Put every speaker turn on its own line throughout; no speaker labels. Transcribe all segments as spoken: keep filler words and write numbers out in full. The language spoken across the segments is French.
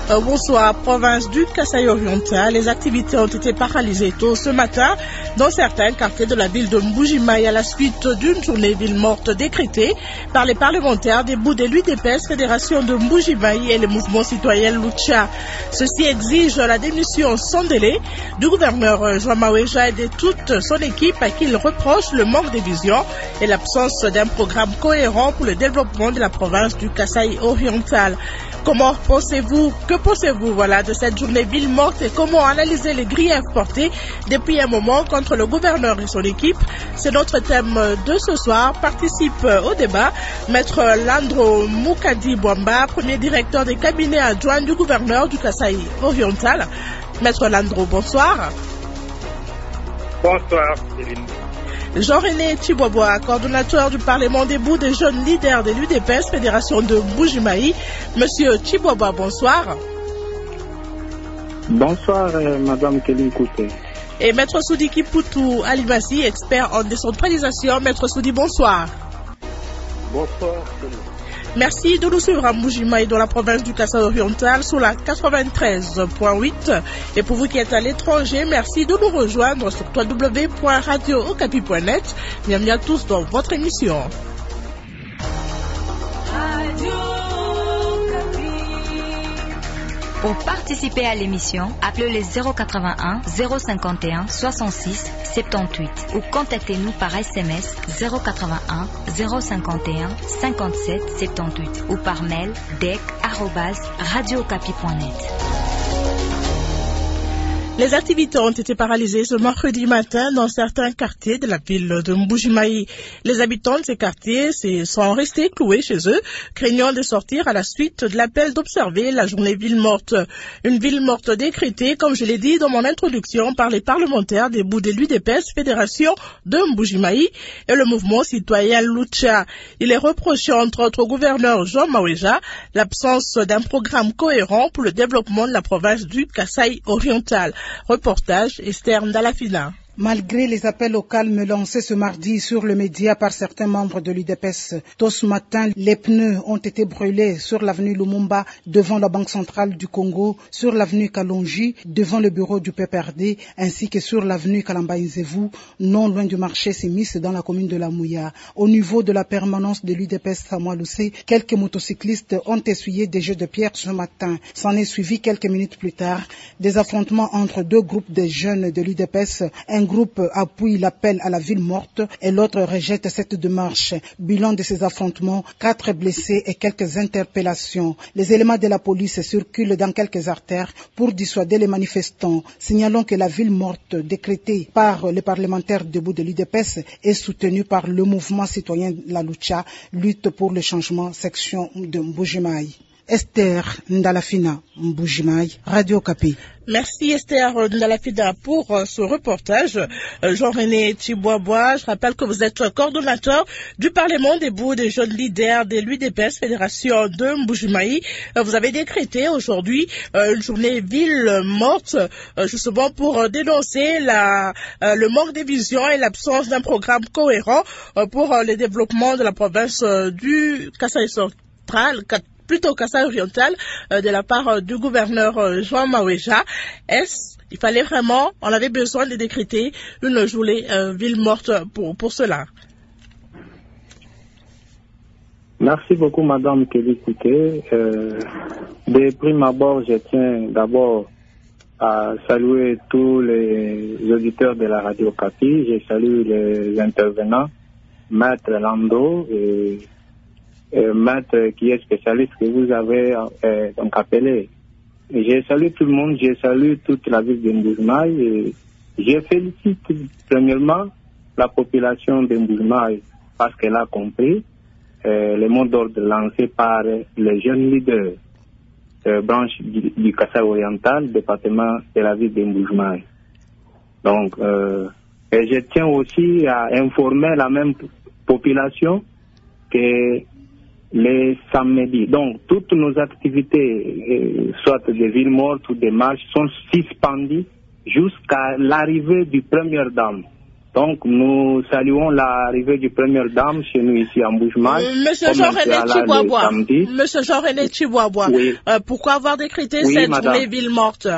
Euh, bonsoir, province du Kasaï oriental. Les activités ont été paralysées tôt ce matin dans certains quartiers de la ville de Mbujimaï à la suite d'une journée ville morte décrétée par les parlementaires des bouts de l'U D P S, Fédération de Mbujimaï et le mouvement citoyen Lucha. Ceci exige la démission sans délai du gouverneur João Maweja et de toute son équipe à qui il reproche le manque de vision et l'absence d'un programme cohérent pour le développement de la province du Kasaï oriental. Comment pensez-vous, que pensez-vous voilà, de cette journée ville morte et comment analyser les griefs portés depuis un moment contre le gouverneur et son équipe? C'est notre thème de ce soir. Participe au débat Maître Landro Moukadi Bouamba, premier directeur des cabinets adjoints du gouverneur du Kasaï oriental. Maître Landro, bonsoir.
Bonsoir, Céline.
Jean-René Chiboboa, coordonnateur du Parlement des bouts des jeunes leaders de l'U D P S, Fédération de Mbujimaï. Monsieur Chiboboa, bonsoir.
Bonsoir, euh, Madame Kéline Kouté.
Et Maître Soudi Kipoutou Alibassi, expert en décentralisation. Maître Soudi, bonsoir.
Bonsoir, Céline.
Merci de nous suivre à Mbujimaï dans la province du Kasaï oriental sur la quatre-vingt-treize point huit. Et pour vous qui êtes à l'étranger, merci de nous rejoindre sur w w w point radio okapi point net. Bienvenue à tous dans votre émission.
Pour participer à l'émission, appelez le zéro quatre-vingt-un zéro cinquante et un soixante-six soixante-dix-huit ou contactez-nous par S M S zéro quatre-vingt-un zéro cinquante et un cinquante-sept soixante-dix-huit ou par mail dec arobase radio okapi point net.
Les activités ont été paralysées ce mercredi matin dans certains quartiers de la ville de Mbujimaï. Les habitants de ces quartiers sont restés cloués chez eux, craignant de sortir à la suite de l'appel d'observer la journée ville morte. Une ville morte décrétée, comme je l'ai dit dans mon introduction, par les parlementaires des bouts de l'U D P S, Fédération de Mbujimaï et le mouvement citoyen Lucha. Il est reproché entre autres au gouverneur João Maweja l'absence d'un programme cohérent pour le développement de la province du Kasaï oriental. Reportage Esther Ndalafina.
Malgré les appels au calme lancés ce mardi sur le média par certains membres de l'U D P S, tôt ce matin, les pneus ont été brûlés sur l'avenue Lumumba devant la Banque centrale du Congo, sur l'avenue Kalonji devant le bureau du P P R D, ainsi que sur l'avenue Kalamba-Nzevu, non loin du marché Simis dans la commune de La Mouya. Au niveau de la permanence de l'U D P S Samoa-Loussé, quelques motocyclistes ont essuyé des jets de pierre ce matin. S'en est suivi quelques minutes plus tard des affrontements entre deux groupes de jeunes de l'U D P S. Un groupe appuie l'appel à la ville morte et l'autre rejette cette démarche. Bilan de ces affrontements, quatre blessés et quelques interpellations. Les éléments de la police circulent dans quelques artères pour dissuader les manifestants. Signalons que la ville morte décrétée par les parlementaires debout de l'U D P S est soutenue par le mouvement citoyen La Lucha, lutte pour le changement, section de Mbujimaï. Esther Ndalafina, Mbujimaï, Radio Okapi.
Merci Esther Ndalafina pour uh, ce reportage. Uh, Jean-René Chiboboa, je rappelle que vous êtes coordonnateur du Parlement des bouts des jeunes leaders de l'U D P S, Fédération de Mbujimaï. Uh, vous avez décrété aujourd'hui uh, une journée ville morte, uh, justement pour uh, dénoncer la, uh, le manque de vision et l'absence d'un programme cohérent uh, pour uh, le développement de la province uh, du Kasaï central, plutôt Kasaï oriental, euh, de la part euh, du gouverneur euh, João Maweja. Est-ce, il fallait vraiment, on avait besoin de décréter une journée euh, ville morte pour, pour cela?
Merci beaucoup, Madame Kéline Kouté. Euh, de prime abord, je tiens d'abord à saluer tous les auditeurs de la Radio Okapi. Je salue les intervenants, Maître Lando et Euh, maître qui est spécialiste que vous avez euh, donc appelé. Et je salue tout le monde, je salue toute la ville de Mbujimaï et je félicite premièrement la population de Mbujimaï parce qu'elle a compris euh, le mot d'ordre lancé par les jeunes leaders euh, branche du, du Kasaï oriental, département de la ville de Mbujimaï. Donc, euh, et je tiens aussi à informer la même population que les samedis. Donc, toutes nos activités, euh, soit des villes mortes ou des marches, sont suspendues jusqu'à l'arrivée du première dame. Donc, nous saluons l'arrivée du première dame chez nous ici en Mbujimai.
Monsieur Jean-René Tchiboaboua, Monsieur Jean-René Tchiboaboua, oui. euh, pourquoi avoir décrété oui, cette madame. journée ville morte?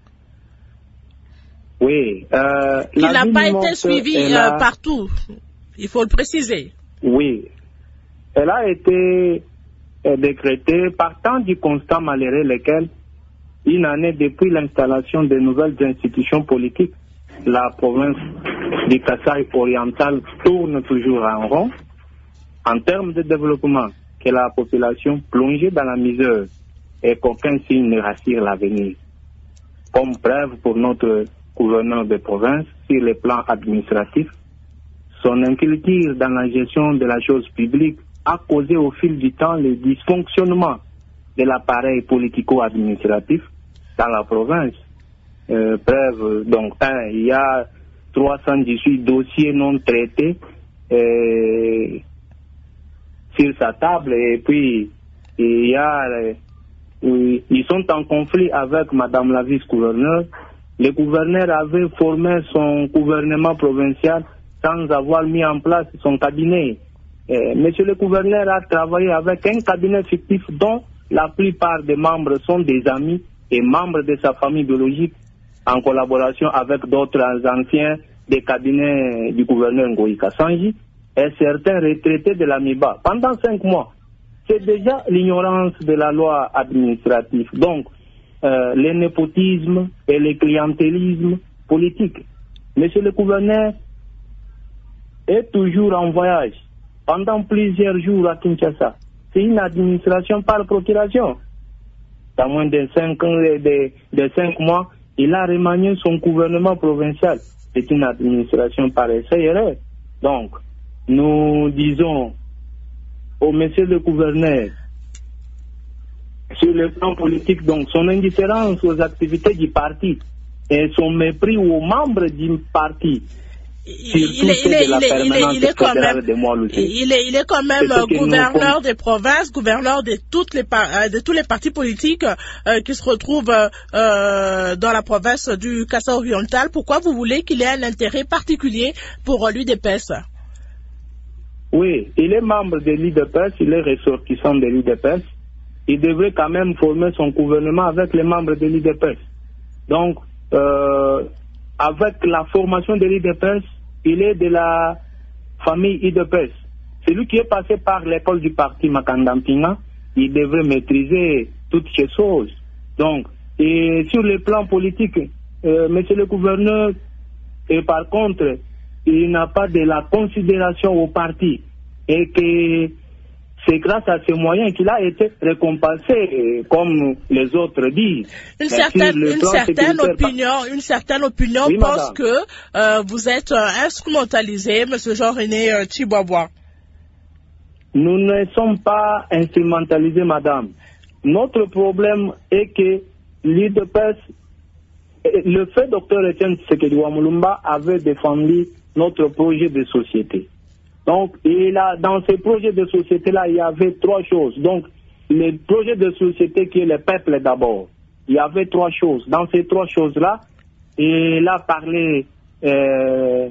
Oui. Euh,
Qui n'a pas été suivie euh, partout, il faut le préciser.
Oui. Elle a été euh, décrétée partant du constat malheureux lequel, une année depuis l'installation de nouvelles institutions politiques, la province du Kasaï oriental tourne toujours en rond en termes de développement, que la population plongée dans la misère et qu'aucun signe ne rassure l'avenir. Comme preuve pour notre gouverneur de province, sur le plan administratif, son inculture dans la gestion de la chose publique a causé au fil du temps le dysfonctionnement de l'appareil politico-administratif dans la province. Euh, preuve, donc, un, il y a trois cent dix-huit dossiers non traités euh, sur sa table, et puis il y a, euh, ils sont en conflit avec Madame la vice-gouverneure. Le gouverneur avait formé son gouvernement provincial sans avoir mis en place son cabinet. Euh, Monsieur le gouverneur a travaillé avec un cabinet fictif dont la plupart des membres sont des amis et membres de sa famille biologique, en collaboration avec d'autres anciens des cabinets du gouverneur Ngoï Kassanji et certains retraités de l'AMIBA. Pendant cinq mois, c'est déjà l'ignorance de la loi administrative. Donc, euh, le népotisme et le clientélisme politique. Monsieur le gouverneur est toujours en voyage pendant plusieurs jours à Kinshasa. C'est une administration par procuration. Dans moins de cinq, de, de cinq mois, il a remanié son gouvernement provincial. C'est une administration par essai. Donc, nous disons au monsieur le gouverneur, sur le plan politique, donc son indifférence aux activités du parti et son mépris aux membres du parti.
Il est, il, est, il, est, il, est, il est quand même, il est, il est quand même gouverneur des provinces, gouverneur de toutes les de tous les partis politiques euh, qui se retrouvent euh, dans la province du Kasaï oriental. Pourquoi vous voulez qu'il ait un intérêt particulier pour l'U D P S?
Oui, il est membre de l'U D P S, il est ressortissant de l'U D P S. Il devrait quand même former son gouvernement avec les membres de l'U D P S. Donc, euh, avec la formation de l'U D P S, il est de la famille U D P S. Celui qui est passé par l'école du parti Makandampinga, il devrait maîtriser toutes ces choses. Donc, et sur le plan politique, euh, monsieur le gouverneur, et par contre, il n'a pas de la considération au parti. Et que c'est grâce à ces moyens qu'il a été récompensé, comme les autres disent.
Une certaine, une certaine opinion, une certaine opinion oui, pense madame. que euh, vous êtes euh, instrumentalisé, M. Jean-René euh, Tchiboaboua.
Nous ne sommes pas instrumentalisés, madame. Notre problème est que l'U D P S, le fait docteur Etienne Tshisekedi Wamulumba avait défendu notre projet de société. Donc, et là, dans ces projets de société-là, il y avait trois choses. Donc, le projet de société qui est le peuple d'abord. Il y avait trois choses. Dans ces trois choses-là, il a parlé euh,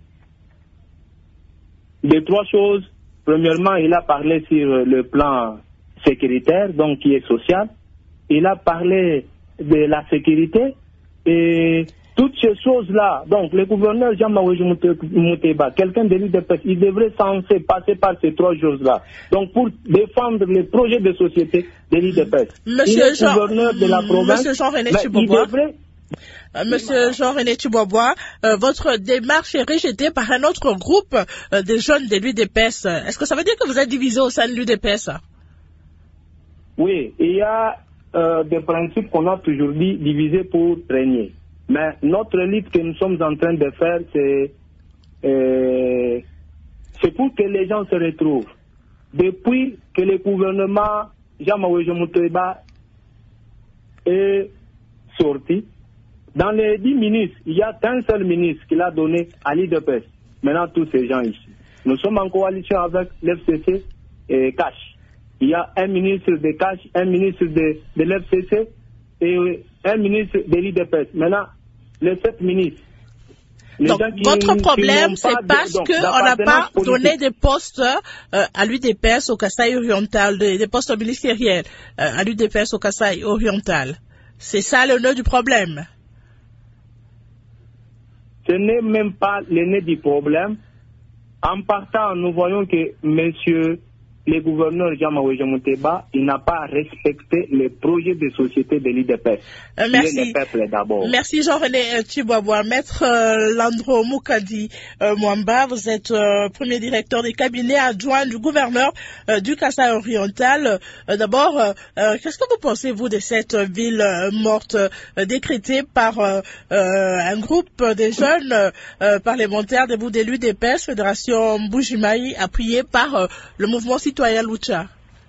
de trois choses. Premièrement, il a parlé sur le plan sécuritaire, donc qui est social. Il a parlé de la sécurité et toutes ces choses-là, donc le gouverneur Jean-Marie Mouteba, quelqu'un de l'U D P S, il devrait censé passer par ces trois choses-là. Donc pour défendre les projets de société de l'U D P S.
Monsieur
il est
Jean,
gouverneur de la province.
Monsieur Jean-René Tchiboaboua, devrait... euh, Monsieur Jean-René Tchiboaboua, euh, votre démarche est rejetée par un autre groupe euh, des jeunes de l'U D P S. Est-ce que ça veut dire que vous êtes divisé au sein de l'U D P S?
Oui, il y a euh, des principes qu'on a toujours dit divisés pour régner. Mais notre lutte que nous sommes en train de faire, c'est euh, pour que les gens se retrouvent. Depuis que le gouvernement Jean-Marie Mouteba est sorti, dans les dix ministres, il y a un seul ministre qui l'a donné à l'U D P S. Maintenant, tous ces gens ici. Nous sommes en coalition avec l'F C C et C A C H. Il y a un ministre de C A C H, un ministre de, de l'F C C et un ministre de l'U D P S. Maintenant, les sept ministres. Les
donc,
gens qui,
votre problème,
qui
c'est parce
donc,
qu'on n'a pas
politique.
donné des postes euh, à l'U D P S au Kasaï oriental, des, des postes ministériels euh, à l'U D P S au Kasaï oriental. C'est ça le nœud du problème.
Ce n'est même pas le nœud du problème. En partant, nous voyons que monsieur le gouverneur Jean-Marie Mouteba, il n'a pas respecté les projets de société de l'U D P S.
Euh, merci.
Le peuple d'abord.
Merci Jean-René Tchiboaboua. Maître euh, Landro Moukadi euh, Mwamba, vous êtes euh, premier directeur des cabinets adjoints du gouverneur euh, du Kasaï oriental. Euh, D'abord, euh, euh, qu'est-ce que vous pensez, vous, de cette ville euh, morte euh, décrétée par euh, euh, un groupe de jeunes euh, parlementaires debout de l'U D P S, Fédération Mbujimayi, appuyée par euh, le mouvement citoyen Lucha?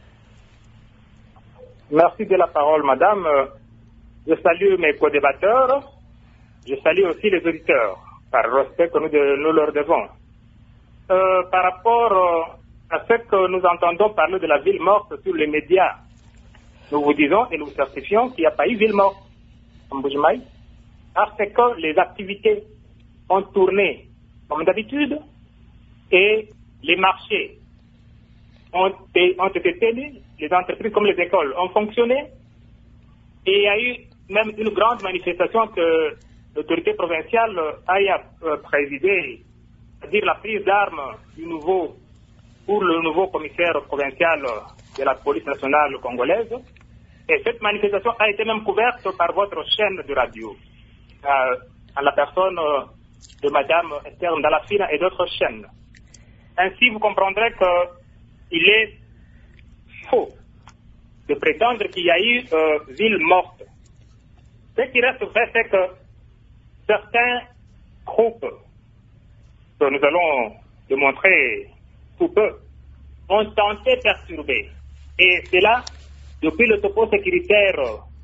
Merci de la parole, madame. Je salue mes co-débatteurs. Je salue aussi les auditeurs, par respect que nous, de, nous leur devons. Euh, par rapport euh, à ce que nous entendons parler de la ville morte sur les médias, nous vous disons et nous certifions qu'il n'y a pas eu ville morte en Mbujimayi, parce que les activités ont tourné comme d'habitude et les marchés ont, ont été tenus, les entreprises comme les écoles ont fonctionné, et il y a eu même une grande manifestation que l'autorité provinciale a euh, présidée, c'est-à-dire la prise d'armes du nouveau, pour le nouveau commissaire provincial de la police nationale congolaise. Et cette manifestation a été même couverte par votre chaîne de radio, euh, à la personne euh, de Madame Esther Ndalafina et d'autres chaînes. Ainsi, vous comprendrez qu'il est faux de prétendre qu'il y a eu euh, ville morte. Ce qui reste vrai, c'est que certains groupes, que nous allons démontrer tout peu, ont tenté de perturber. Et c'est là, depuis le topo sécuritaire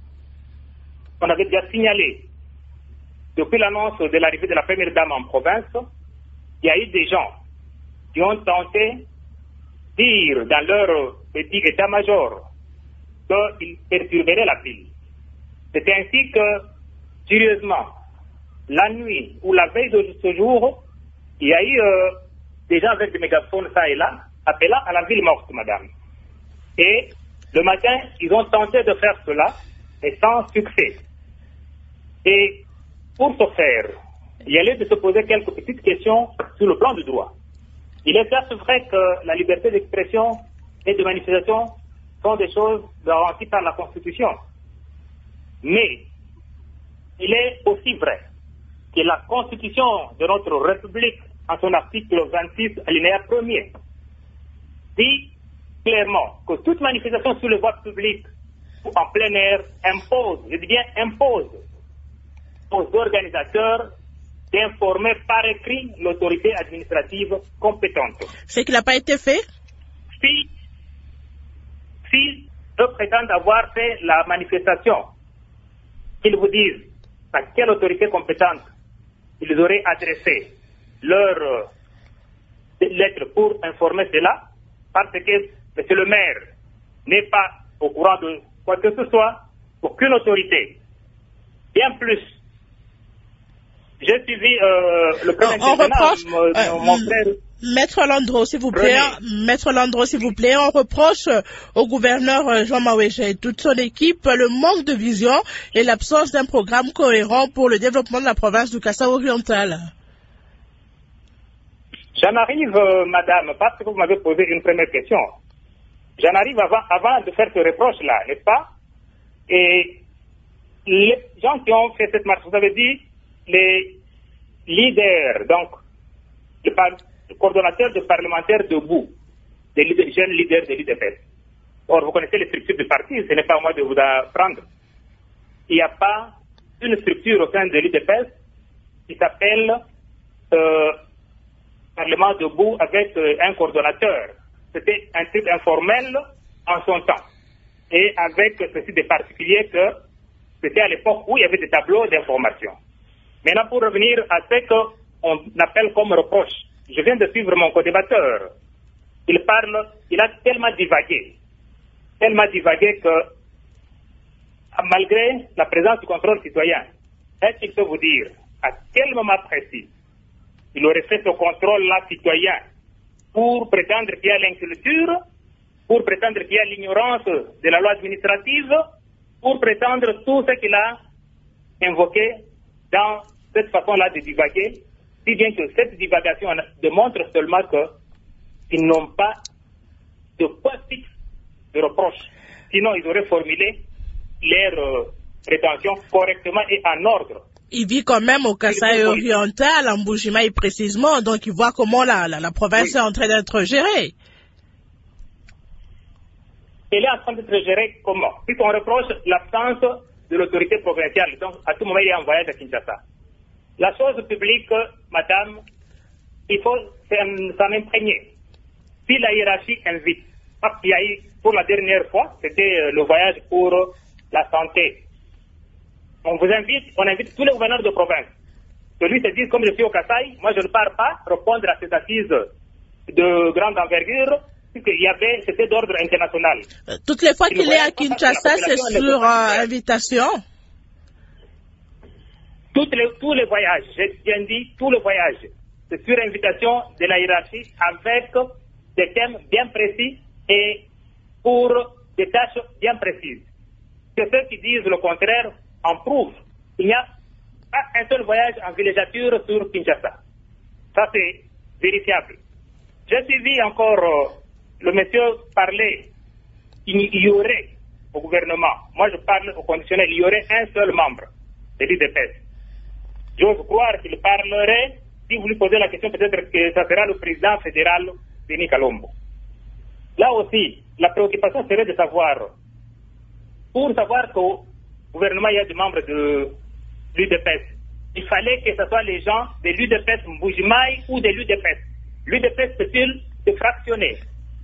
qu'on avait déjà signalé, depuis l'annonce de l'arrivée de la première dame en province, il y a eu des gens qui ont tenté de dire dans leur petit état-major qu'ils perturberaient la ville. C'était ainsi que, curieusement, la nuit ou la veille de ce jour, il y a eu euh, des gens avec des mégaphones ça et là, appelant à la ville morte, madame. Et le matin, ils ont tenté de faire cela, mais sans succès. Et pour ce faire, il y a lieu de se poser quelques petites questions sur le plan du droit. Il est certes vrai que la liberté d'expression et de manifestation sont des choses garanties par la Constitution. Mais il est aussi vrai que la Constitution de notre République, en son article vingt-six, alinéa premier, dit clairement que toute manifestation sur les voies publiques ou en plein air impose, je dis bien impose, aux organisateurs d'informer par écrit l'autorité administrative compétente.
C'est qu'il n'a pas été fait?
Si, si eux prétendent avoir fait la manifestation, qu'ils vous disent à quelle autorité compétente ils auraient adressé leur euh, lettre pour informer cela, parce que M. le maire n'est pas au courant de quoi que ce soit, aucune autorité. Bien plus, j'ai suivi euh, le premier
on reproche,
mon,
euh,
mon frère.
Maître Landro, s'il vous plaît, Maître Landro, s'il vous plaît, on reproche au gouverneur Jean Mawéja et toute son équipe le manque de vision et l'absence d'un programme cohérent pour le développement de la province du Kasaï oriental.
J'en arrive, euh, madame, parce que vous m'avez posé une première question. J'en arrive avant, avant de faire ce reproche-là, n'est-ce pas? Et les gens qui ont fait cette marche, vous avez dit, les leaders, donc, le, par, le coordonnateur de parlementaires debout, des leaders, jeunes leaders de l'U D P S. Or, vous connaissez les structures du parti, ce n'est pas à moi de vous apprendre. Il n'y a pas une structure au sein de l'U D P S qui s'appelle euh, Parlement debout avec euh, un coordonnateur. C'était un truc informel en son temps. Et avec ceci de particulier que c'était à l'époque où il y avait des tableaux d'information. Maintenant, pour revenir à ce qu'on appelle comme reproche, je viens de suivre mon co-débatteur. Il parle, il a tellement divagué, tellement divagué que, malgré la présence du contrôle citoyen, est-ce qu'il peut vous dire à quel moment précis il aurait fait ce contrôle-là citoyen pour prétendre qu'il y a l'inculture, pour prétendre qu'il y a l'ignorance de la loi administrative, pour prétendre tout ce qu'il a invoqué dans cette façon-là de divaguer, si bien que cette divagation démontre seulement qu'ils n'ont pas de point fixe de reproche. Sinon, ils auraient formulé leurs euh, prétentions correctement et en ordre.
Il vit quand même au Kasaï oriental, en Mbuji-Mayi précisément, donc il voit comment la, la, la province oui. est en train d'être gérée.
Elle est en train d'être gérée comment? Puisqu'on reproche l'absence de l'autorité provinciale, donc à tout moment il est en voyage à Kinshasa. La chose publique, madame, il faut s'en imprégner. Si la hiérarchie invite, parce qu'il y a eu, pour la dernière fois, c'était le voyage pour la santé. On vous invite, on invite tous les gouverneurs de province. Celui se dit, comme je suis au Kasaï, moi je ne pars pas répondre à ces assises de grande envergure, puisqu'il y avait, c'était d'ordre international.
Euh, toutes les fois qu'il est à Kinshasa, c'est sur euh, invitation?
Toutes les, tous les voyages, j'ai bien dit, tous les voyages, c'est sur invitation de la hiérarchie avec des thèmes bien précis et pour des tâches bien précises. Que ceux qui disent le contraire en prouvent. Il n'y a pas un seul voyage en villégiature sur Kinshasa. Ça, c'est vérifiable. J'ai suivi encore euh, le monsieur parler. Il y aurait au gouvernement, moi je parle au conditionnel, il y aurait un seul membre de l'U D P S. J'ose croire qu'il parlerait, si vous lui posez la question, peut-être que ça sera le président fédéral, Denis Kalombo. Là aussi, la préoccupation serait de savoir, pour savoir qu'au gouvernement, il y a des membres de l'U D P S. Il fallait que ce soit les gens de l'U D P S Mbuji-Mayi ou de l'U D P S. L'U D P S peut-il se fractionner?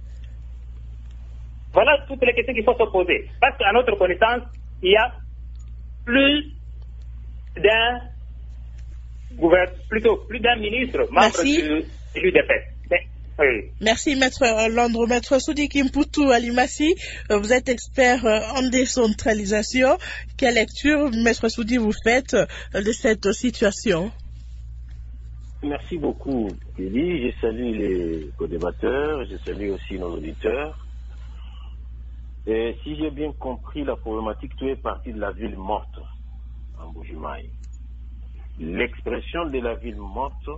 Voilà toutes les questions qu'il faut se poser. Parce qu'à notre connaissance, il y a plus d'un plutôt plus d'un ministre membre de, de l'U D P S. Oui.
Merci, Maître Landro. Maître Soudi Kimputu Alimassi, vous êtes expert en décentralisation. Quelle lecture, Maître Soudi, vous faites de cette situation?
Merci beaucoup, Kelly. Je salue les co-débatteurs, je salue aussi nos auditeurs. Et si j'ai bien compris la problématique, tout est parti de la ville morte en Mbuji-Mayi. L'expression de la ville morte,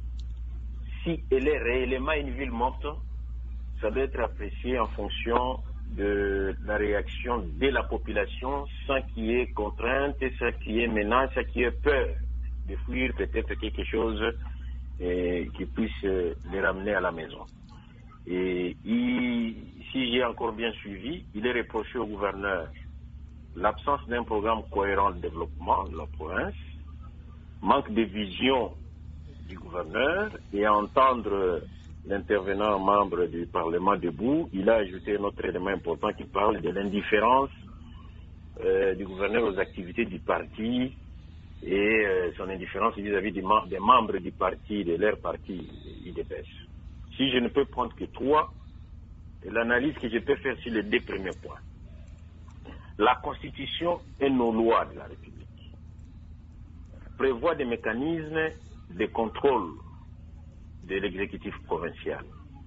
si elle est réellement une ville morte, ça doit être apprécié en fonction de la réaction de la population, sans qu'il y ait contrainte, sans qu'il y ait menace, sans qu'il y ait peur de fuir peut-être quelque chose eh, qui puisse eh, les ramener à la maison. Et il, si j'ai encore bien suivi, il est reproché au gouverneur l'absence d'un programme cohérent de développement de la province, manque de vision du gouverneur, et à entendre l'intervenant membre du Parlement debout, il a ajouté un autre élément important qui parle de l'indifférence euh, du gouverneur aux activités du parti et euh, son indifférence vis-à-vis des, mem des membres du parti, de leur parti U D P S. Si je ne peux prendre que trois, l'analyse que je peux faire sur les deux premiers points. La Constitution et nos lois de la République prévoient des mécanismes de contrôle de l'exécutif provincial.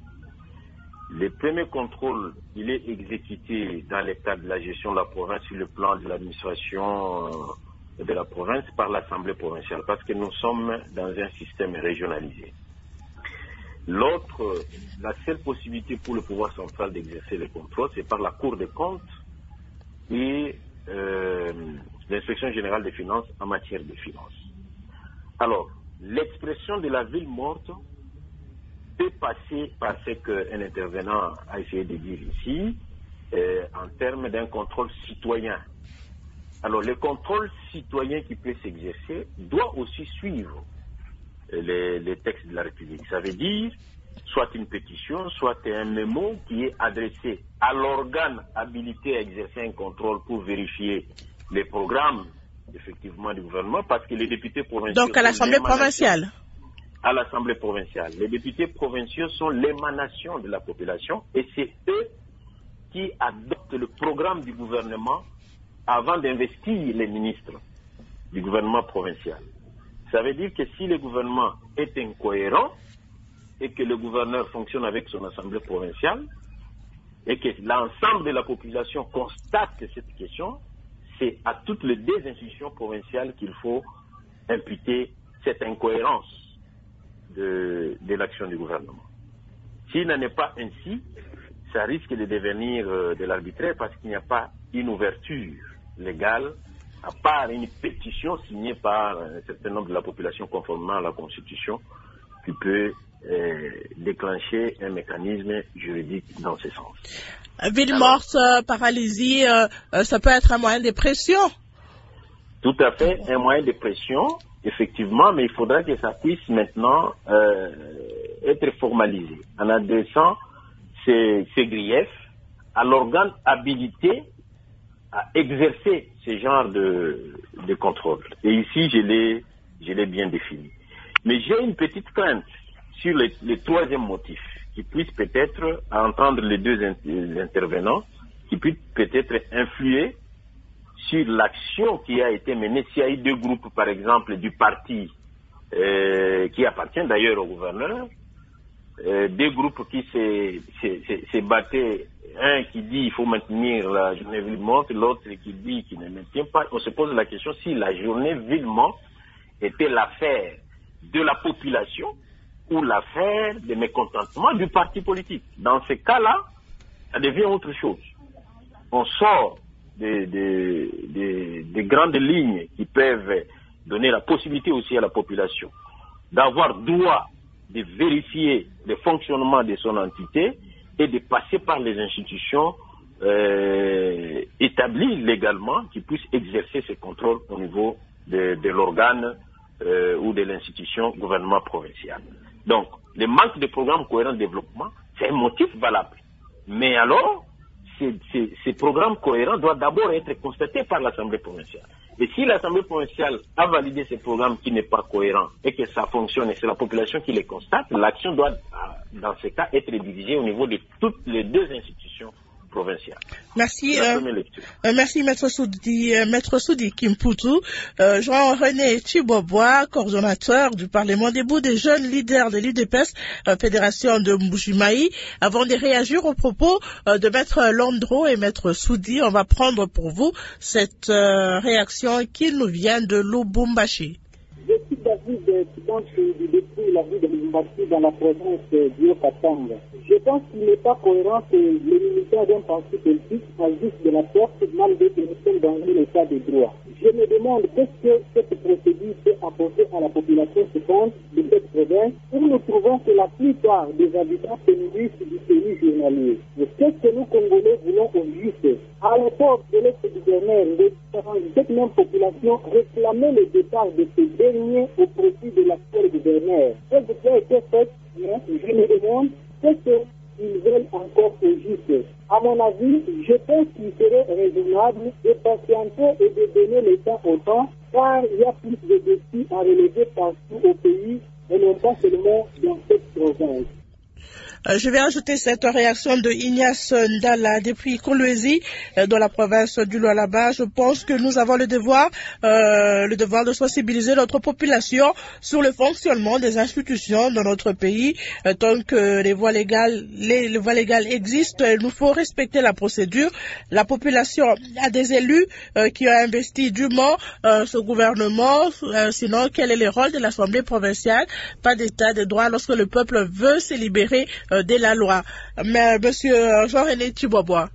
Le premier contrôle, il est exécuté dans le cadre de la gestion de la province sur le plan de l'administration de la province par l'Assemblée provinciale, parce que nous sommes dans un système régionalisé. L'autre, la seule possibilité pour le pouvoir central d'exercer le contrôle, c'est par la Cour des comptes et euh, l'inspection générale des finances en matière de finances. Alors, l'expression de la ville morte peut passer par ce qu'un intervenant a essayé de dire ici, euh, en termes d'un contrôle citoyen. Alors, le contrôle citoyen qui peut s'exercer doit aussi suivre les, les textes de la République. Ça veut dire soit une pétition, soit un mémo qui est adressé à l'organe habilité à exercer un contrôle pour vérifier les programmes effectivement du gouvernement, parce que les députés provinciaux...
Donc à l'Assemblée provinciale.
À l'Assemblée provinciale. Les députés provinciaux sont l'émanation de la population et c'est eux qui adoptent le programme du gouvernement avant d'investir les ministres du gouvernement provincial. Ça veut dire que si le gouvernement est incohérent et que le gouverneur fonctionne avec son assemblée provinciale et que l'ensemble de la population constate cette question, c'est à toutes les deux institutions provinciales qu'il faut imputer cette incohérence de, de l'action du gouvernement. S'il n'en est pas ainsi, ça risque de devenir euh, de l'arbitraire parce qu'il n'y a pas une ouverture légale, à part une pétition signée par un certain nombre de la population conformément à la Constitution, qui peut euh, déclencher un mécanisme juridique dans ce sens.
Ville morte, euh, paralysie, euh, euh, ça peut être un moyen de pression.
Tout à fait, un moyen de pression, effectivement, mais il faudra que ça puisse maintenant euh, être formalisé en adressant ces, ces griefs à l'organe habilité à exercer ce genre de, de contrôle. Et ici, je l'ai, je l'ai bien défini. Mais j'ai une petite crainte sur le, le troisième motif, qui puisse peut-être, à entendre les deux in- intervenants, qui puisse peut-être influer sur l'action qui a été menée. S'il y a eu deux groupes, par exemple, du parti euh, qui appartient d'ailleurs au gouverneur, euh, deux groupes qui s'est, s'est, s'est, s'est battaient, un qui dit qu'il faut maintenir la journée ville morte, l'autre qui dit qu'il ne maintient pas. On se pose la question si la journée ville morte était l'affaire de la population ou l'affaire de mécontentement du parti politique. Dans ce cas-là, ça devient autre chose. On sort des, des, des, des grandes lignes qui peuvent donner la possibilité aussi à la population d'avoir droit de vérifier le fonctionnement de son entité et de passer par les institutions euh, établies légalement qui puissent exercer ce contrôle au niveau de, de l'organe euh, ou de l'institution gouvernement provincial. Donc, le manque de programme cohérent de développement, c'est un motif valable. Mais alors, ces, ces, ces programmes cohérents doivent d'abord être constatés par l'Assemblée provinciale. Et si l'Assemblée provinciale a validé ce programme qui n'est pas cohérent et que ça fonctionne et c'est la population qui les constate, l'action doit, dans ce cas, être dirigée au niveau de toutes les deux institutions provinciales.
Merci, euh, euh, merci Maître Soudi, euh, Maître Soudi Kimputu, euh, Jean-René Chibobois, coordonnateur du Parlement debout des jeunes leaders de l'U D P S, euh, Fédération de Mbuji-Mayi. Avant de réagir aux propos euh, de Maître Landro et Maître Soudi, on va prendre pour vous cette euh, réaction qui nous vient de Lubumbashi.
Je suis David Kibanche du détruit la ville de Lubumbashi dans la province du Haut-Katanga. Je pense qu'il n'est pas cohérent que les militaires d'un parti politique agissent de la force malgré que nous sommes dans un état de droit. Je me demande qu'est-ce que cette procédure peut apporter à la population suivante de cette province où nous trouvons que la plupart des habitants se nourrissent du pays journalier. Mais qu'est-ce que nous Congolais voulons au juste? À l'époque de l'ex-gouverneur, cette même population réclamait le départ de ce dernier au profit de l'actuel gouverneur. Cette qui a été faite, je me demande qu'est-ce qu'ils veulent encore au juste. À mon avis, je pense qu'il serait raisonnable de patienter et de donner le temps au temps, car il y a plus de défis à relever partout au pays et non pas seulement dans cette province.
Euh, je vais ajouter cette réaction de Ignace Ndala depuis Kolwezi, euh, dans la province du Lualaba. Je pense que nous avons le devoir, euh, le devoir de sensibiliser notre population sur le fonctionnement des institutions dans notre pays. Euh, tant que les voies légales, les, les voies légales existent, il nous faut respecter la procédure. La population a des élus euh, qui ont investi dûment euh, ce gouvernement. Euh, sinon, quel est le rôle de l'Assemblée provinciale? Pas d'état de droit lorsque le peuple veut se libérer de la loi. Mais monsieur Jean-René Chibobois.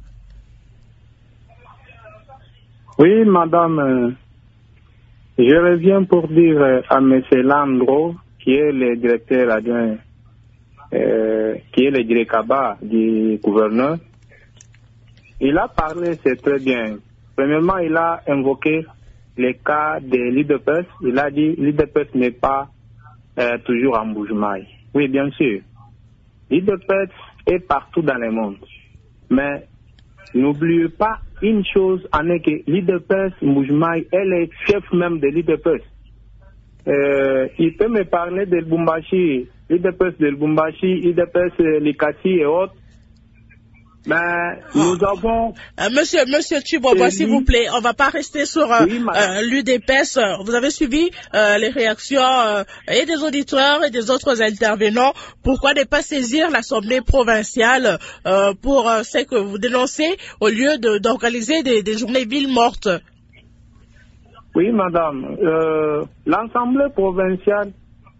Oui, madame, je reviens pour dire à monsieur Landro, qui est le directeur adjoint, euh, qui est le directeur du gouverneur. Il a parlé, c'est très bien. Premièrement, il a invoqué le cas de l'U D P S. Il a dit l'U D P S n'est pas euh, toujours en Mbuji-Mayi. Oui, bien sûr. L'U D P S est partout dans le monde. Mais n'oubliez pas une chose, en est que l'U D P S Mbuji-Mayi est le chef même de l'U D P S. Euh, il peut me parler de Lubumbashi, l'U D P S de Lubumbashi, l'U D P S Likasi et autres. Mais nous oh. avons...
Euh, monsieur, monsieur Chibobo, s'il vous plaît, on ne va pas rester sur euh, oui, euh, l'U D P S. Vous avez suivi euh, les réactions euh, et des auditeurs et des autres intervenants. Pourquoi ne pas saisir l'Assemblée provinciale euh, pour euh, ce que vous dénoncez au lieu d'organiser de, des, des journées villes mortes?
Oui, madame. Euh, L'Assemblée provinciale,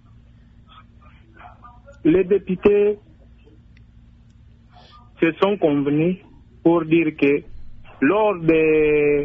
les députés se sont convenus pour dire que lors de,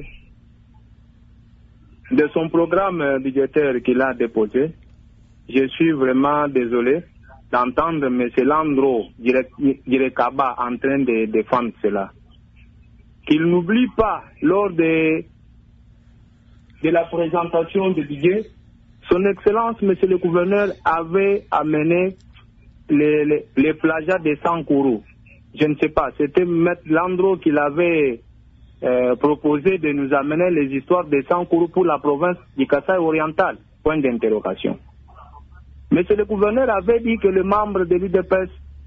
de son programme budgétaire qu'il a déposé, je suis vraiment désolé d'entendre M. Landro Direkaba en train de défendre cela. Qu'il n'oublie pas, lors de, de la présentation du budget, son Excellence, M. le Gouverneur, avait amené les, les, les plagiats de Sankourou. Je ne sais pas, c'était M. Landro qui l'avait euh, proposé de nous amener les histoires de Sankourou pour la province du Kasaï oriental. Point d'interrogation. Mais le gouverneur avait dit que les membres de l'U D P S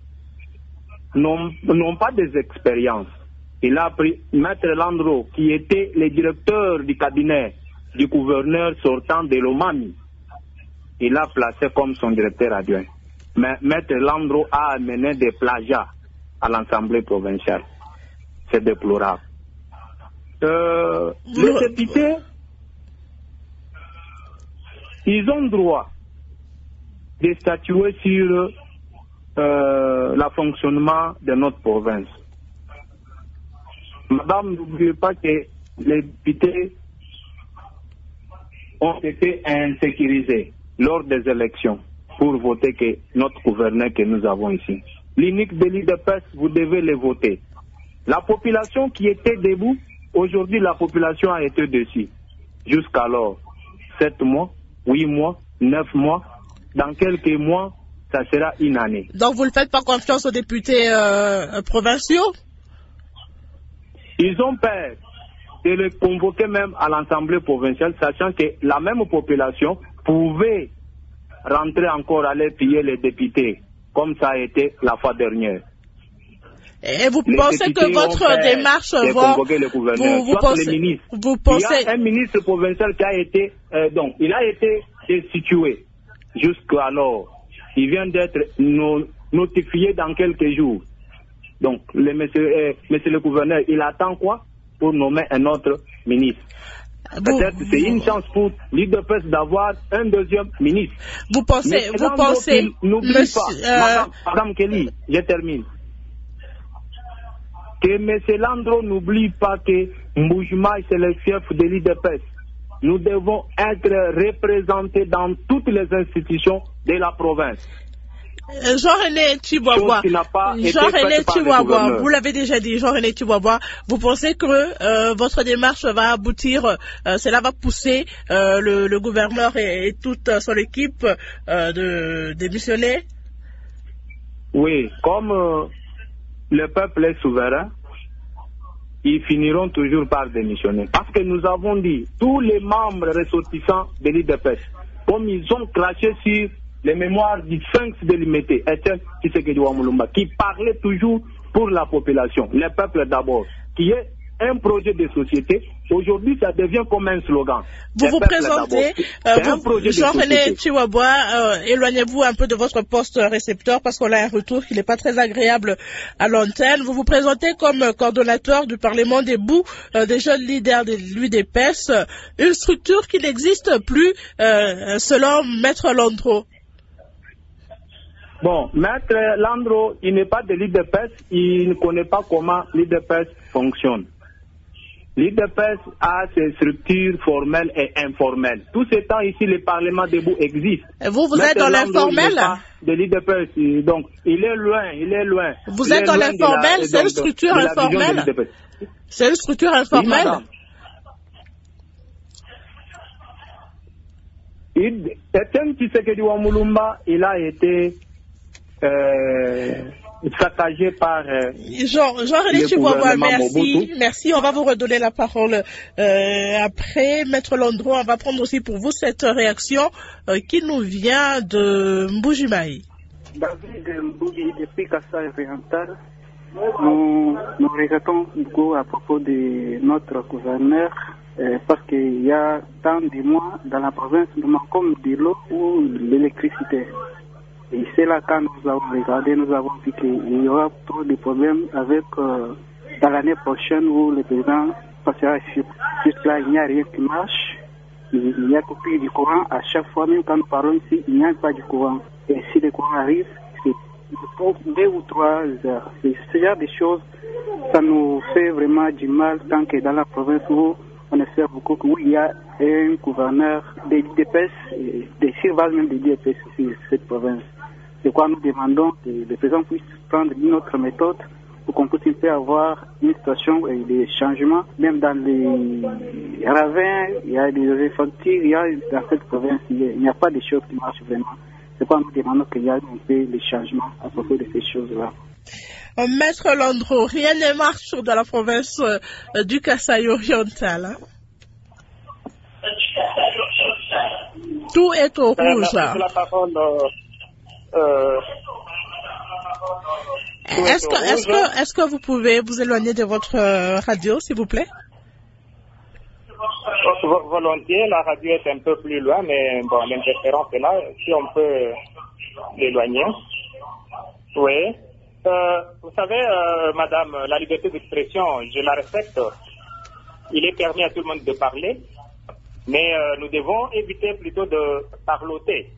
n'ont pas des expériences. Il a pris M. Landro, qui était le directeur du cabinet du gouverneur sortant de l'Omami. Il l'a placé comme son directeur adjoint. Mais M. Landro a amené des plagiats à l'Assemblée provinciale. C'est déplorable. Euh, les députés, ils ont droit de statuer sur euh, le fonctionnement de notre province. Madame, n'oubliez pas que les députés ont été insécurisés lors des élections pour voter que notre gouverneur que nous avons ici. L'unique délit de peste, vous devez le voter. La population qui était debout, aujourd'hui la population a été dessus. Jusqu'alors, sept mois, huit mois, neuf mois, dans quelques mois, ça sera une année.
Donc vous ne faites pas confiance aux députés euh, provinciaux?
Ils ont peur de les convoquer même à l'Assemblée provinciale, sachant que la même population pouvait rentrer encore aller piller les députés, comme ça a été la fois dernière.
Et vous les pensez que votre démarche va...
Vous, vous, pensez... vous pensez... Il y a un ministre provincial qui a été... Euh, donc, il a été destitué jusqu'alors. Il vient d'être no notifié dans quelques jours. Donc, le monsieur, euh, monsieur le gouverneur, il attend quoi pour nommer un autre ministre? Peut-être c'est une chance pour l'U D P S d'avoir un deuxième ministre.
Vous pensez, vous pensez,
n'oublie pas, euh... Madame, Madame Kelly, je termine. Que M. Landro n'oublie pas que Mboujima c'est le chef de l'U D P S. Nous devons être représentés dans toutes les institutions de la province.
Jean-René Chibobo, Jean-René Chibobo, vous l'avez déjà dit, Jean-René Chibobo, vous pensez que euh, votre démarche va aboutir, euh, cela va pousser euh, le, le gouverneur et, et toute son équipe euh, de démissionner?
Oui, comme euh, le peuple est souverain, ils finiront toujours par démissionner. Parce que nous avons dit, tous les membres ressortissants de l'U D P S, comme ils ont craché sur les mémoires du Sphinx délimité, qui parlait toujours pour la population, le peuple d'abord, qui est un projet de société. Aujourd'hui, ça devient comme un slogan.
Vous vous présentez, euh, Jean-René Chibobo, euh, éloignez-vous un peu de votre poste récepteur parce qu'on a un retour qui n'est pas très agréable à l'antenne. Vous vous présentez comme coordonnateur du Parlement des bouts euh, des jeunes leaders de l'U D P S, une structure qui n'existe plus euh, selon Maître Landro.
Bon, Maître Landro, il n'est pas de l'U D P S, il ne connaît pas comment l'U D P S fonctionne. L'U D P S a ses structures formelles et informelles. Tout ce temps ici, le Parlement debout existe.
Et vous, vous êtes dans l'informel?
De l'U D P S, donc il est loin, il est loin.
Vous êtes dans l'informel, c'est une structure informelle? C'est une structure informelle?
Etienne Tshisekedi Wamulumba, il a été euh, saccagé par euh,
Jean-René Chibobo, merci, merci. On va vous redonner la parole euh, après. Maître Landro, on va prendre aussi pour vous cette réaction euh, qui nous vient de Mbujimayi.
David Mbouji depuis Kasaï oriental. nous, nous regrettons beaucoup à propos de notre gouverneur euh, parce qu'il y a tant de mois dans la province, nous manquons de l'eau ou de l'électricité. Et c'est là quand nous avons regardé, nous avons vu qu'il y aura trop de problèmes avec euh, dans l'année prochaine où le président passera sur, sur là, il n'y a rien qui marche. Il y a coupé du courant à chaque fois, même quand nous parlons ici, il n'y a pas de courant. Et si le courant arrive, c'est pour deux ou trois heures. Et ce genre de choses, ça nous fait vraiment du mal tant que dans la province où on espère beaucoup où il y a un gouverneur des D P S, des survages même des D P S sur cette province. C'est quoi nous demandons que le président puisse prendre une autre méthode pour qu'on puisse avoir une situation et des changements, même dans les ravins, il y a des infrastructures, il y a dans cette province, il n'y a pas de choses qui marchent vraiment. C'est pas nous demandons qu'il y ait un peu des changements à propos de ces choses-là.
Maître Landreau, rien ne marche dans la province euh, du Kasaï oriental. Hein? Tout est au rouge.
Merci la parole. Euh,
Est-ce que, est-ce que, est-ce que vous pouvez vous éloigner de votre euh, radio, s'il vous plaît?
Volontiers, la radio est un peu plus loin, mais bon, l'interférence est là. Si on peut l'éloigner. Oui. Euh, vous savez, euh, madame, la liberté d'expression, je la respecte. Il est permis à tout le monde de parler, mais euh, nous devons éviter plutôt de parloter.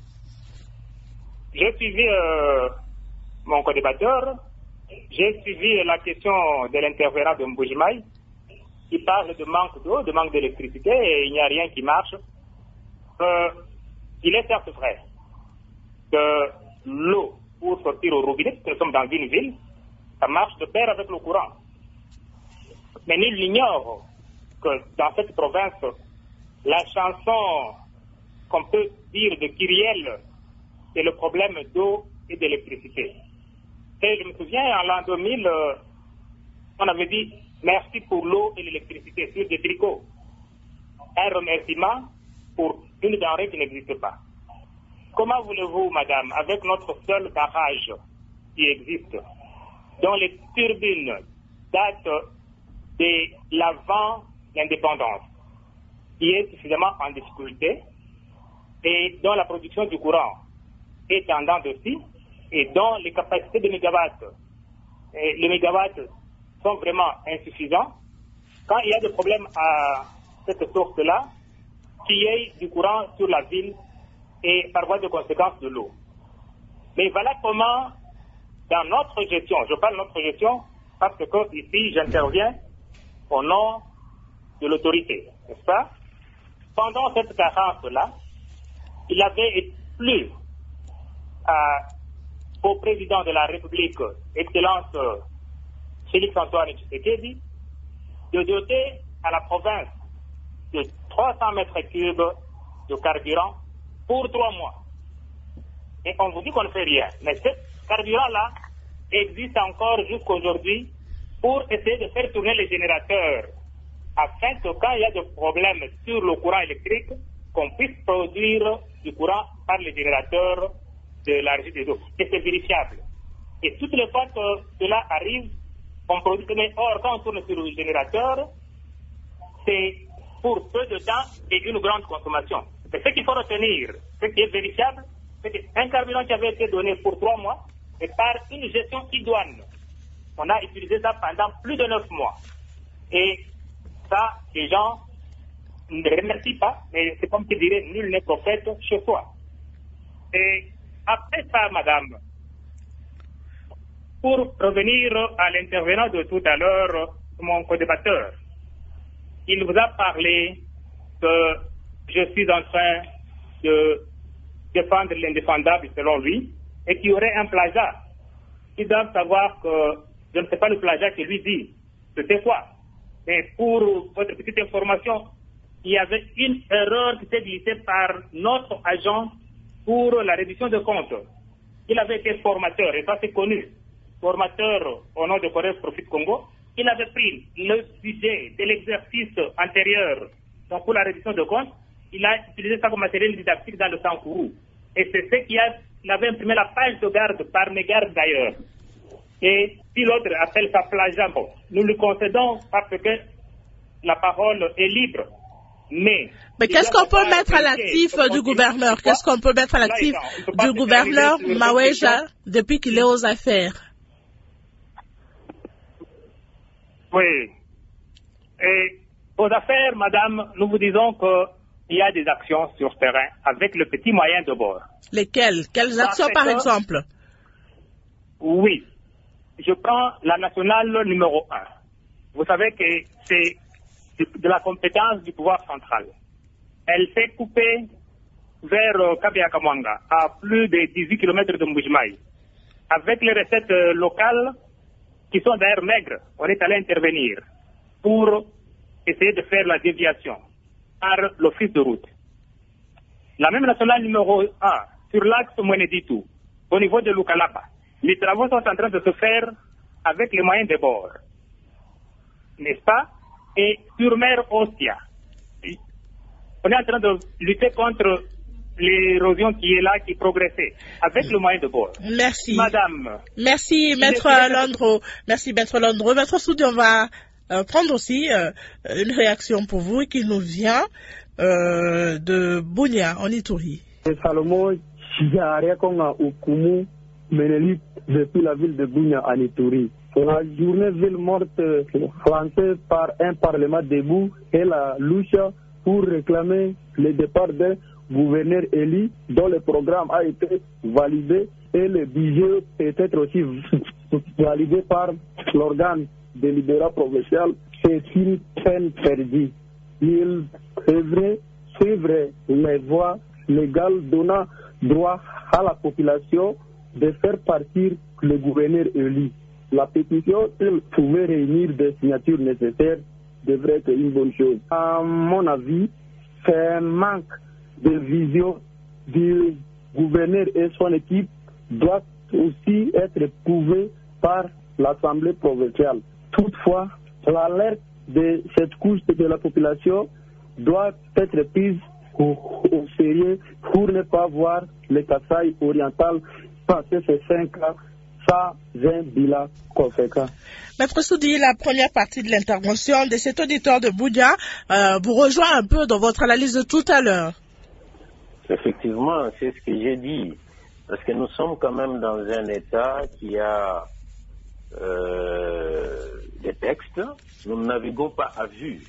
J'ai suivi euh, mon co-débatteur, j'ai suivi la question de l'intervenant de Mbujimaï, qui parle de manque d'eau, de manque d'électricité, et il n'y a rien qui marche. Euh, il est certes vrai que l'eau, pour sortir au robinet, parce que nous sommes dans une ville, ça marche de pair avec le courant. Mais nul n'ignore que dans cette province, la chanson qu'on peut dire de Kyrielle, c'est le problème d'eau et d'électricité. Et je me souviens, en l'an deux mille, euh, on avait dit merci pour l'eau et l'électricité sur des tricots. Un remerciement pour une denrée qui n'existe pas. Comment voulez-vous, madame, avec notre seul barrage qui existe, dont les turbines datent de l'avant l'indépendance, qui est suffisamment en difficulté, et dont la production du courant est en dents de scie, et dont les capacités de mégawatts, et les mégawatts sont vraiment insuffisants, quand il y a des problèmes à cette source-là, qu'il y ait du courant sur la ville et par voie de conséquence de l'eau. Mais voilà comment, dans notre gestion, je parle de notre gestion parce que ici j'interviens au nom de l'autorité, n'est-ce pas? Pendant cette carence-là, il avait plu à, au président de la République, Excellence Félix Antoine Tshisekedi, de doter à la province de trois cents mètres cubes de carburant pour trois mois. Et on vous dit qu'on ne fait rien. Mais ce carburant-là existe encore jusqu'aujourd'hui pour essayer de faire tourner les générateurs afin que quand il y a des problèmes sur le courant électrique, qu'on puisse produire du courant par les générateurs de la régie des eaux. Et c'est vérifiable. Et toutes les fois que cela arrive, on produit, mais or, quand on tourne sur le générateur, c'est pour peu de temps et une grande consommation. C'est ce qu'il faut retenir. Ce qui est vérifiable, c'est qu'un carburant qui avait été donné pour trois mois, et par une gestion idoine, on a utilisé ça pendant plus de neuf mois. Et ça, les gens ne remercient pas, mais c'est comme qui dirait, nul n'est prophète chez soi. Et après ça, madame, pour revenir à l'intervenant de tout à l'heure, mon co-débatteur, il vous a parlé que je suis en train de défendre l'indéfendable selon lui et qu'il y aurait un plagiat. Ils doivent savoir que je ne sais pas le plagiat que lui dit. C'était quoi? Mais pour votre petite information, il y avait une erreur qui s'est glissée par notre agent pour la réduction de comptes. Il avait été formateur, et ça c'est connu, formateur au nom de Corée Profit Congo. Il avait pris le sujet de l'exercice antérieur, donc pour la réduction de comptes, il a utilisé ça comme matériel didactique dans le Sankourou. Et c'est ce qui a, il avait imprimé la page de garde par mégarde d'ailleurs. Et Si l'autre appelle ça plagiat, bon, nous le concédons parce que la parole est libre. Mais,
Mais qu'est-ce qu'on peut mettre à l'actif du gouverneur? Qu'est-ce qu'on peut mettre à l'actif du gouverneur Maweja depuis qu'il est aux affaires?
Oui. Et aux affaires, madame, nous vous disons qu'il y a des actions sur terrain avec le petit moyen de bord.
Lesquelles? Quelles actions, par exemple?
Oui. Je prends la nationale numéro un. Vous savez que c'est de la compétence du pouvoir central. Elle s'est coupée vers euh, Kabiakamwanga, à plus de dix-huit kilomètres de Mbujimai. Avec les recettes euh, locales, qui sont d'ailleurs maigres, on est allé intervenir pour essayer de faire la déviation par l'office de route. La même nationale numéro un, sur l'axe Mweneditu, au niveau de Lukalapa, les travaux sont en train de se faire avec les moyens de bord. N'est-ce pas? Et sur mer Ostia, on est en train de lutter contre l'érosion qui est là, qui progressait, avec le moyen de bord.
Merci.
Madame.
Merci, Maître Londro. Merci, Maître Londro. Maître Soudi, on va euh, prendre aussi euh, une réaction pour vous qui nous vient euh, de Bunia, en Ituri.
Salomon Chiarekonga Ukumu Menelit, depuis la ville de Bunia, en Ituri. La journée ville morte lancée par un parlement debout et la Lucha pour réclamer le départ d'un gouverneur élu dont le programme a été validé et le budget peut être aussi validé par l'organe délibérant provincial. C'est une peine perdue. Il devrait suivre les voies légales donnant droit à la population de faire partir le gouverneur élu. La pétition, s'il pouvait réunir des signatures nécessaires, devrait être une bonne chose. À mon avis, c'est un manque de vision du gouverneur et son équipe doit aussi être prouvé par l'Assemblée provinciale. Toutefois, l'alerte de cette couche de la population doit être prise au, au sérieux pour ne pas voir le Kasaï oriental passer ces cinq ans sans un bilan conséquent.
Maître Soudi, la première partie de l'intervention de cet auditeur de Bunia euh, vous rejoint un peu dans votre analyse de tout à l'heure.
Effectivement, c'est ce que j'ai dit. Parce que nous sommes quand même dans un État qui a euh, des textes. Nous ne naviguons pas à vue.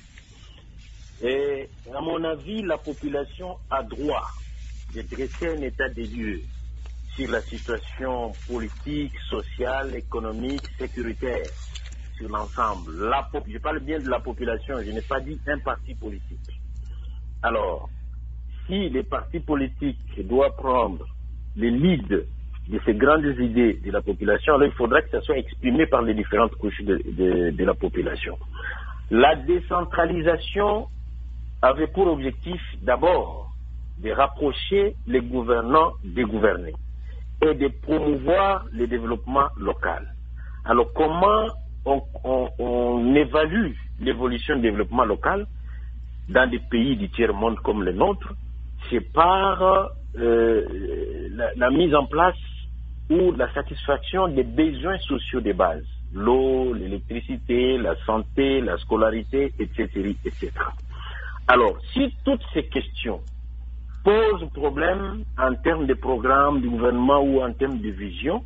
Et à mon avis, la population a droit de dresser un état des lieux sur la situation politique, sociale, économique, sécuritaire, sur l'ensemble. La, je parle bien de la population, je n'ai pas dit un parti politique. Alors, si les partis politiques doivent prendre le lead de ces grandes idées de la population, alors il faudra que ça soit exprimé par les différentes couches de, de, de la population. La décentralisation avait pour objectif d'abord de rapprocher les gouvernants des gouvernés et de promouvoir le développement local. Alors comment on, on, on évalue l'évolution du développement local dans des pays du tiers-monde comme le nôtre? C'est par euh, la, la mise en place ou la satisfaction des besoins sociaux de base. L'eau, l'électricité, la santé, la scolarité, et cetera, et cetera. Alors, si toutes ces questions posent problème en termes de programme du gouvernement ou en termes de vision,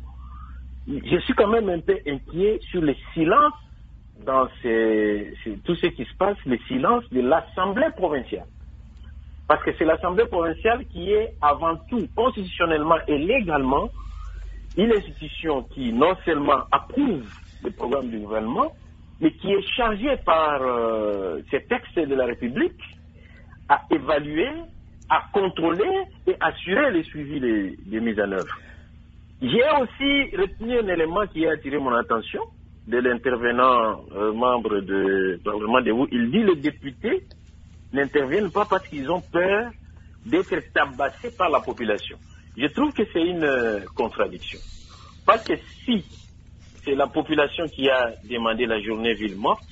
je suis quand même un peu inquiet sur le silence dans ces, ces, tout ce qui se passe, le silence de l'Assemblée provinciale. Parce que c'est l'Assemblée provinciale qui est avant tout, constitutionnellement et légalement, une institution qui non seulement approuve le programme du gouvernement, mais qui est chargée par euh, ces textes de la République à évaluer, à contrôler et assurer le suivi des, des mises en œuvre. J'ai aussi retenu un élément qui a attiré mon attention de l'intervenant euh, membre du Parlement de vous. Il dit que les députés n'interviennent pas parce qu'ils ont peur d'être tabassés par la population. Je trouve que c'est une euh, contradiction. Parce que si c'est la population qui a demandé la journée ville morte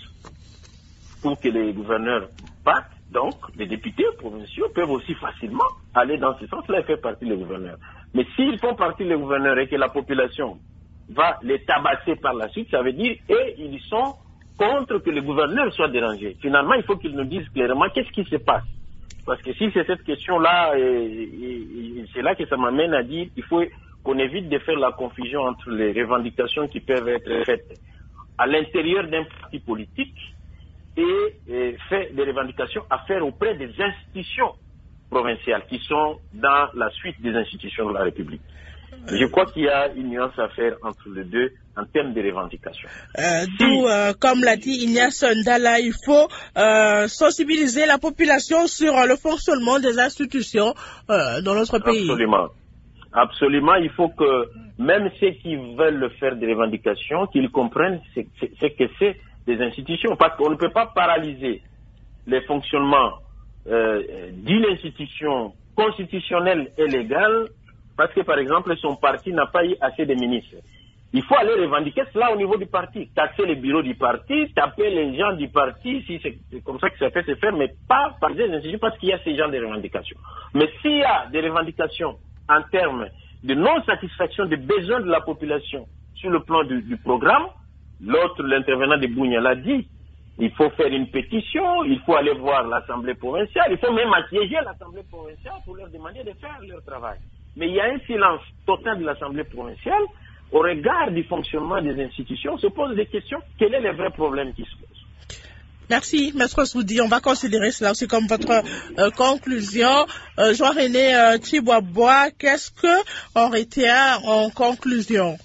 pour que les gouverneurs partent, donc les députés provinciaux peuvent aussi facilement aller dans ce sens-là et faire partie des gouverneurs. Mais s'ils font partie des gouverneurs et que la population va les tabasser par la suite, ça veut dire et ils sont contre que le gouverneur soit dérangé. Finalement, il faut qu'ils nous disent clairement qu'est-ce qui se passe. Parce que si c'est cette question-là, c'est là que ça m'amène à dire qu'il faut qu'on évite de faire la confusion entre les revendications qui peuvent être faites à l'intérieur d'un parti politique et, et faire des revendications à faire auprès des institutions provinciales qui sont dans la suite des institutions de la République. Je crois qu'il y a une nuance à faire entre les deux en termes de revendications.
Euh, D'où, euh, comme l'a dit Ignace Ndala, il faut euh, sensibiliser la population sur euh, le fonctionnement des institutions euh, dans notre pays.
Absolument. Absolument. Il faut que même ceux qui veulent faire des revendications, qu'ils comprennent ce que c'est des institutions. Parce qu'on ne peut pas paralyser le fonctionnement euh, d'une institution constitutionnelle et légale parce que, par exemple, son parti n'a pas eu assez de ministres. Il faut aller revendiquer cela au niveau du parti, taxer les bureaux du parti, taper les gens du parti, si c'est comme ça que ça peut se faire, mais pas par des institutions parce qu'il y a ces gens de revendications. Mais s'il y a des revendications en termes de non-satisfaction des besoins de la population sur le plan du, du programme, l'autre, l'intervenant de Bunia l'a dit, il faut faire une pétition, il faut aller voir l'Assemblée provinciale, il faut même assiéger l'Assemblée provinciale pour leur demander de faire leur travail. Mais il y a un silence total de l'Assemblée provinciale au regard du fonctionnement des institutions. On se pose des questions. Quel est le vrai problème qui se pose?
Merci, Maître Soudi. On va considérer cela aussi comme votre euh, conclusion. Euh, Jean-René euh, Chiboabois, qu'est-ce qu'on retient en conclusion?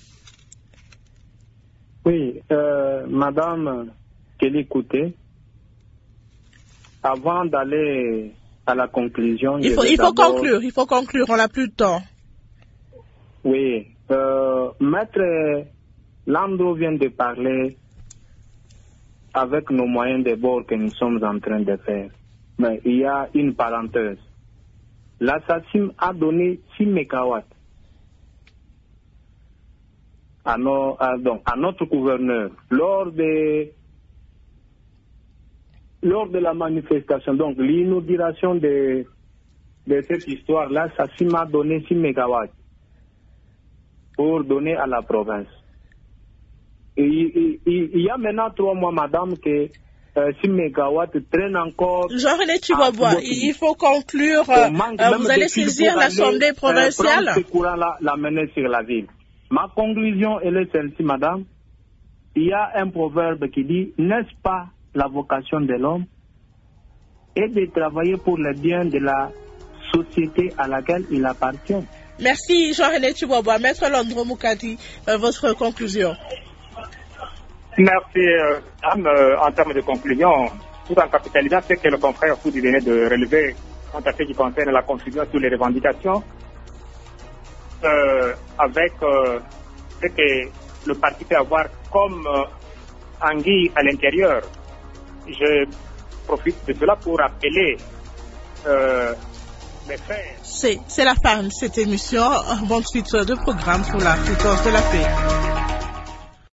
Oui, euh, Madame Kelly Kouté, avant d'aller à la conclusion...
Il faut, il faut conclure, il faut conclure, on n'a plus de temps.
Oui, euh, Maître Lando vient de parler avec nos moyens de bord que nous sommes en train de faire. Mais il y a une parenthèse. La S A C I M a donné six mégawatts à, nos, à, donc, à notre gouverneur lors de, lors de la manifestation. Donc l'inauguration de, de cette histoire, la S A C I M a donné six mégawatts pour donner à la province. Et il y a maintenant trois mois, madame, que euh, six mégawatts traînent encore.
Jean-René Chiboabois, il faut conclure. Euh, euh, vous allez saisir l'Assemblée provinciale.
Euh, ce courant-là, la mener sur la ville. Ma conclusion, elle est celle-ci, madame. Il y a un proverbe qui dit, n'est-ce pas la vocation de l'homme et de travailler pour le bien de la société à laquelle il appartient.
Merci Jean-René Chiboabois. Maître Landro Moukadi, euh, votre conclusion.
Merci, euh, Anne. Euh, en termes de conclusion, tout en capitalisant ce que le confrère Foudi venait de relever quant à ce qui concerne la conclusion sur les revendications, euh, avec euh, ce que le parti peut avoir comme euh, anguille à l'intérieur. Je profite de cela pour appeler euh, les faits.
C'est la fin de cette émission. Bonne suite de programme sur la fréquence de la paix.